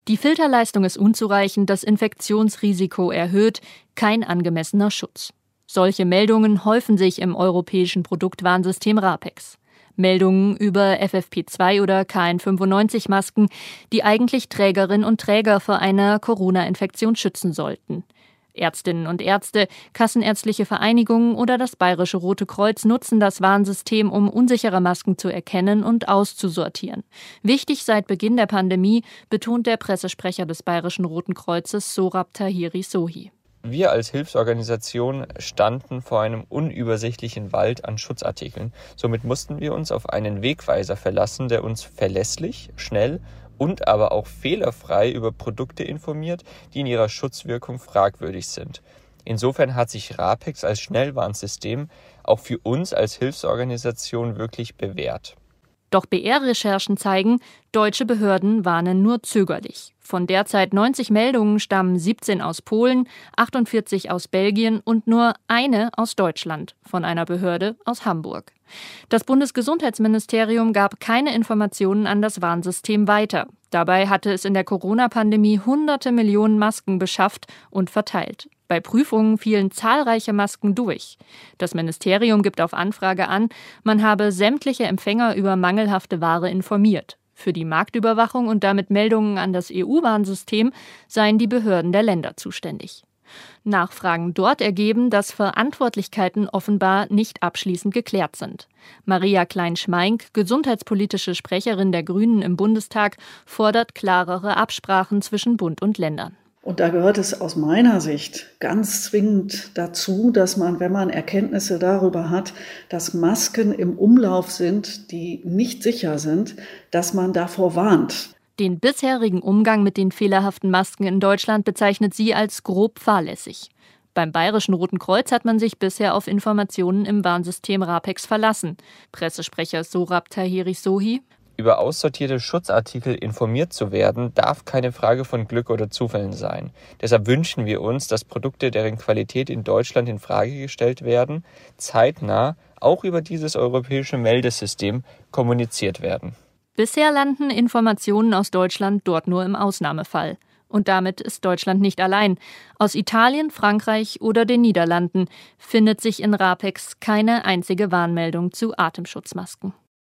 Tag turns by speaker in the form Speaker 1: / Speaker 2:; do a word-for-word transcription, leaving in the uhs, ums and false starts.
Speaker 1: Die Filterleistung ist unzureichend, das Infektionsrisiko erhöht, kein angemessener Schutz. Solche Meldungen häufen sich im europäischen Produktwarnsystem RAPEX. Meldungen über F F P zwei oder K N fünfundneunzig Masken, die eigentlich Trägerinnen und Träger vor einer Corona-Infektion schützen sollten. Ärztinnen und Ärzte, kassenärztliche Vereinigungen oder das Bayerische Rote Kreuz nutzen das Warnsystem, um unsichere Masken zu erkennen und auszusortieren. Wichtig seit Beginn der Pandemie, betont der Pressesprecher des Bayerischen Roten Kreuzes Sohrab Tahiri Sohi.
Speaker 2: Wir als Hilfsorganisation standen vor einem unübersichtlichen Wald an Schutzartikeln. Somit mussten wir uns auf einen Wegweiser verlassen, der uns verlässlich, schnell und aber auch fehlerfrei über Produkte informiert, die in ihrer Schutzwirkung fragwürdig sind. Insofern hat sich RAPEX als Schnellwarnsystem auch für uns als Hilfsorganisation wirklich bewährt.
Speaker 1: Doch B R-Recherchen zeigen, deutsche Behörden warnen nur zögerlich. Von derzeit neunzig Meldungen stammen siebzehn aus Polen, achtundvierzig aus Belgien und nur eine aus Deutschland, von einer Behörde aus Hamburg. Das Bundesgesundheitsministerium gab keine Informationen an das Warnsystem weiter. Dabei hatte es in der Corona-Pandemie hunderte Millionen Masken beschafft und verteilt. Bei Prüfungen fielen zahlreiche Masken durch. Das Ministerium gibt auf Anfrage an, man habe sämtliche Empfänger über mangelhafte Ware informiert. Für die Marktüberwachung und damit Meldungen an das E U-Warnsystem seien die Behörden der Länder zuständig. Nachfragen dort ergeben, dass Verantwortlichkeiten offenbar nicht abschließend geklärt sind. Maria Klein-Schmeink, gesundheitspolitische Sprecherin der Grünen im Bundestag, fordert klarere Absprachen zwischen Bund und Ländern.
Speaker 3: Und da gehört es aus meiner Sicht ganz zwingend dazu, dass man, wenn man Erkenntnisse darüber hat, dass Masken im Umlauf sind, die nicht sicher sind, dass man davor warnt.
Speaker 1: Den bisherigen Umgang mit den fehlerhaften Masken in Deutschland bezeichnet sie als grob fahrlässig. Beim Bayerischen Roten Kreuz hat man sich bisher auf Informationen im Warnsystem RAPEX verlassen. Pressesprecher Sohrab Tahiri Sohi:
Speaker 2: Über aussortierte Schutzartikel informiert zu werden, darf keine Frage von Glück oder Zufällen sein. Deshalb wünschen wir uns, dass Produkte, deren Qualität in Deutschland in Frage gestellt werden, zeitnah auch über dieses europäische Meldesystem kommuniziert werden.
Speaker 1: Bisher landen Informationen aus Deutschland dort nur im Ausnahmefall. Und damit ist Deutschland nicht allein. Aus Italien, Frankreich oder den Niederlanden findet sich in RAPEX keine einzige Warnmeldung zu Atemschutzmasken.